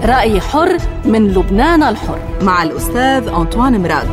رأي حر من لبنان الحر مع الأستاذ أنطوان مراد.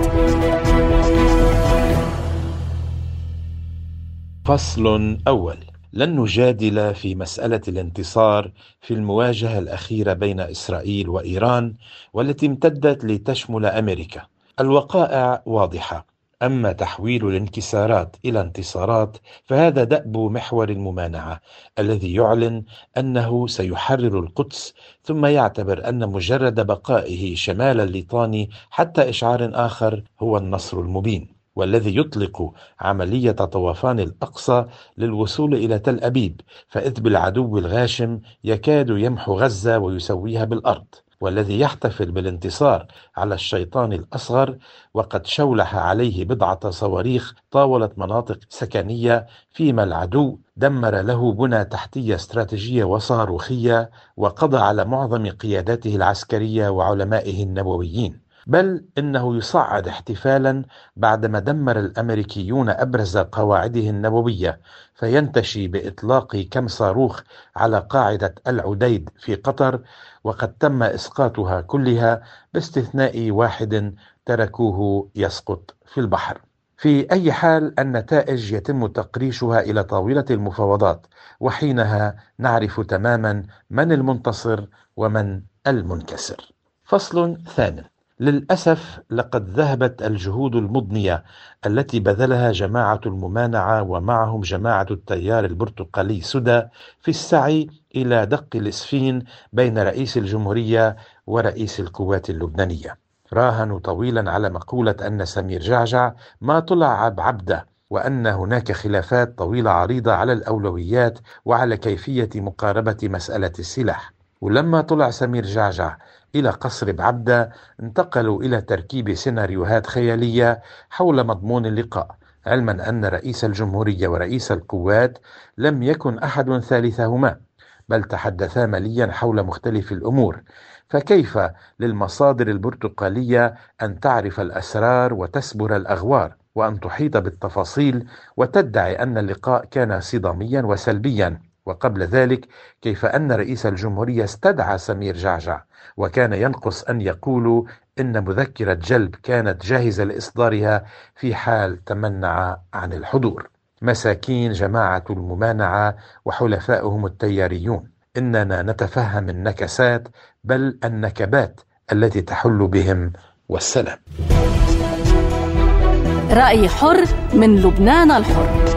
فصل أول. لن نجادل في مسألة الانتصار في المواجهة الأخيرة بين إسرائيل وإيران والتي امتدت لتشمل أمريكا. الوقائع واضحة، أما تحويل الانكسارات إلى انتصارات فهذا دأب محور الممانعة الذي يعلن أنه سيحرر القدس ثم يعتبر أن مجرد بقائه شمال الليطاني حتى إشعار آخر هو النصر المبين، والذي يطلق عملية طوفان الأقصى للوصول إلى تل أبيب، فإذ بالعدو الغاشم يكاد يمحو غزة ويسويها بالأرض، والذي يحتفل بالانتصار على الشيطان الأصغر وقد شولح عليه بضعة صواريخ طاولت مناطق سكنية، فيما العدو دمر له بنى تحتية استراتيجية وصاروخية وقضى على معظم قياداته العسكرية وعلمائه النوويين. بل إنه يصعد احتفالا بعدما دمر الأمريكيون أبرز قواعده النووية، فينتشي بإطلاق كم صاروخ على قاعدة العديد في قطر، وقد تم إسقاطها كلها باستثناء واحد تركوه يسقط في البحر. في أي حال النتائج يتم تقريشها إلى طاولة المفاوضات، وحينها نعرف تماما من المنتصر ومن المنكسر. فصل ثانٍ. للأسف لقد ذهبت الجهود المضنية التي بذلها جماعة الممانعة ومعهم جماعة التيار البرتقالي سدى في السعي إلى دق الإسفين بين رئيس الجمهورية ورئيس القوات اللبنانية. راهنوا طويلا على مقولة أن سمير جعجع ما طلع بعبده، وأن هناك خلافات طويلة عريضة على الأولويات وعلى كيفية مقاربة مسألة السلاح. ولما طلع سمير جعجع إلى قصر بعبدة انتقلوا إلى تركيب سيناريوهات خيالية حول مضمون اللقاء، علما أن رئيس الجمهورية ورئيس القوات لم يكن أحد ثالثهما، بل تحدثا مليا حول مختلف الأمور. فكيف للمصادر البرتقالية أن تعرف الأسرار وتسبر الأغوار وأن تحيط بالتفاصيل وتدعي أن اللقاء كان صداميا وسلبيا؟ وقبل ذلك كيف أن رئيس الجمهورية استدعى سمير جعجع، وكان ينقص أن يقولوا إن مذكرة جلب كانت جاهزة لإصدارها في حال تمنع عن الحضور. مساكين جماعة الممانعة وحلفائهم التياريون، إننا نتفهم النكسات بل النكبات التي تحل بهم، والسلام. رأي حر من لبنان الحر.